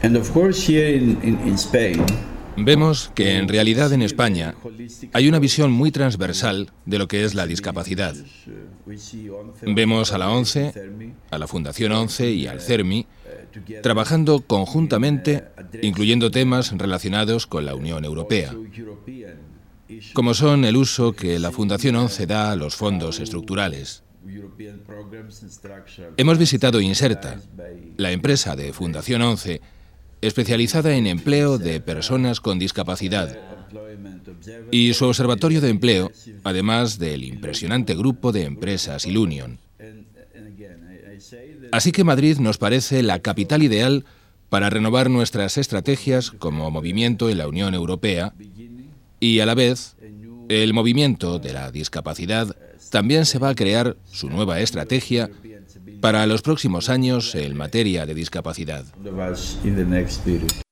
Vemos que en realidad en España hay una visión muy transversal de lo que es la discapacidad. Vemos a la ONCE, a la Fundación ONCE y al CERMI trabajando conjuntamente, incluyendo temas relacionados con la Unión Europea, como son el uso que la Fundación ONCE da a los fondos estructurales. Hemos visitado Inserta, la empresa de Fundación ONCE, especializada en empleo de personas con discapacidad, y su observatorio de empleo, además del impresionante grupo de empresas Ilunion. Así que Madrid nos parece la capital ideal para renovar nuestras estrategias como movimiento en la Unión Europea y, a la vez, el movimiento de la discapacidad también se va a crear su nueva estrategia para los próximos años en materia de discapacidad.